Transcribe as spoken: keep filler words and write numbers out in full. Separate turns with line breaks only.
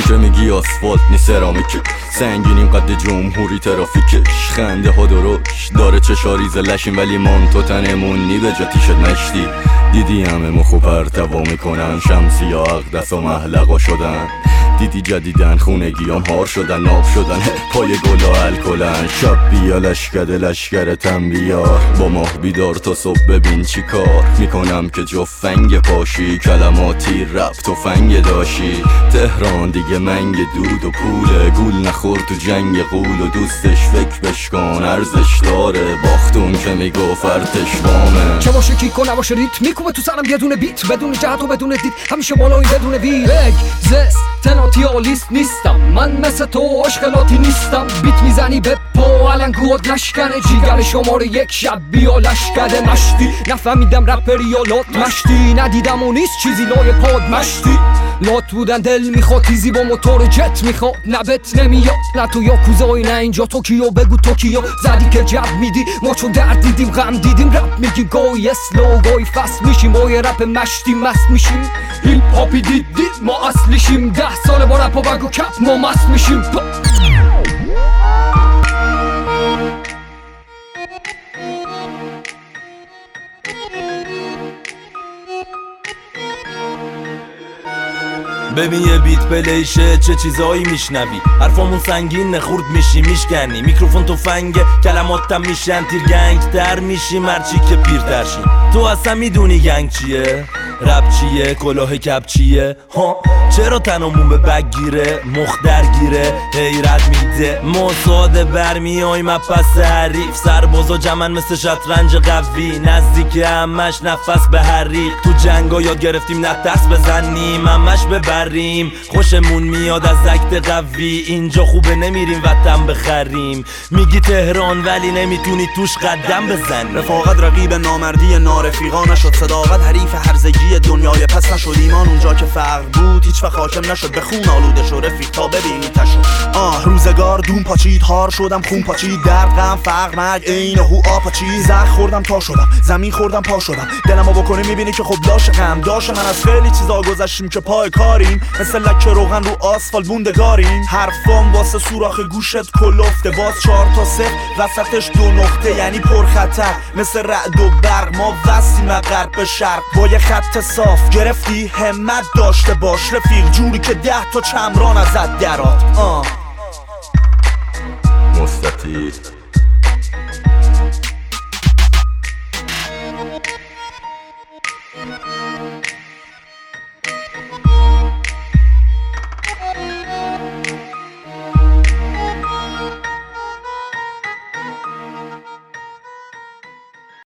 همیشه میگی آسفالت نی سرامیک، سنگینیم قد جمهوری ترافیکش، خنده ها درشت داره چشاریز لشیم ولی مانتو تنمون نی به جا تیشت مشتی. دیدی همه مخو پرتوا میکنن، شمسی ها اقدس و محلقا شدن، دیدی جدیدن خونگیام هار شدن، ناب شدن پای گلا الکلن. شب بیا لشکر لشکر تن بیار، با ماه بیدار تا صبح ببین چی کار میکنم که جفنگ پاشی، کلماتی رب تفنگ داشی. تهران دیگه منگ دود و پوله، گول نخور تو جنگ قول و دوستش فکر بشکن ارزش داره، باختون که میگو فرتش وامه.
چه باشه کیکو نباشه ریت میکوبه تو سرم یه دونه بیت، بدون جهت و بدون دید همیشه بالایی بدون وی. بگ زست تناتیالیست نیستم من مثل تو اشکالاتی نیستم، بیت میزنی به پا علنگوات لشکنه، جیگر شماره یک شب بیا لشکده مشتی. نفهمیدم رپری یا لات مشتی، ندیدم و نیست چیزی لای پاد مشتی. لات بودن دل میخواد تیزی با موتور جت میخواد، نبت نمیاد نه تو یاکوزای نه اینجا توکیو، بگو توکیو زدی که جب میدی ما چون درد دیدیم غم دیدیم، رپ میگیم گوی اسلو گوی فست میشیم، با یه رپ مشتی مست میشیم. هیپ هاپی دیدی ما اصلیشیم، ده ساله با رپ و بگو کپ ما مست میشیم.
ببین یه بیت پلیشه چه چیزایی میشنوی، حرفامون سنگین نخورد میشی میشکنی، میکروفون تو فنگه کلماتم میشن تیر گنگ تر میشی مرچی که پیرتر شی. تو اصلا میدونی گنگ چیه؟ رپ چیه؟ کلاه کپ چیه؟ ها چرا تنمون به بگ گیره؟ مخ درگیره حیرت میده ما ساده برمیایم از پس حریف، سربازا جمن مثل شطرنج قوی، نزدیک همش نفس به حریق، تو جنگا یاد گرفتیم نه دست بزنیم همش ببریم، خوشمون میاد از عکت قوی، اینجا خوبه نمیریم وطن بخریم. میگی تهران ولی نمیتونی توش قدم بزنی،
رفاقت رقیب نامردی نارفیقا نشد، صداقت حریف هرزگی دنیای پس نشد، ایمان اونجا که فقر بود هیچ وقت حاکم نشد، به خون آلوده شو رفیق تا ببینی تشو. آه روزگار دون پاچید هار شدم خون پاچید، درد غم فقر مرگ عین هو آپاچی، زخ خوردم تا شدم زمین خوردم پا شدم، دلمو بکنی میبینی که خب لاش غم داشت من از خیلی چیزا گذشتیم که پای کاریم، مثل لکه روغن رو آسفالت موندگاریم. حرفام واسه سوراخ گوشت کلفته، باز چهار تا صفر وسطش دو نقطه یعنی پر خطر، مثل رعد و برق ما وسیم غرب به شرق، با یه خط صاف گرفتی همت داشته باش رفیق، جوری که ده تا چمران ازت درات. آه
مستطیل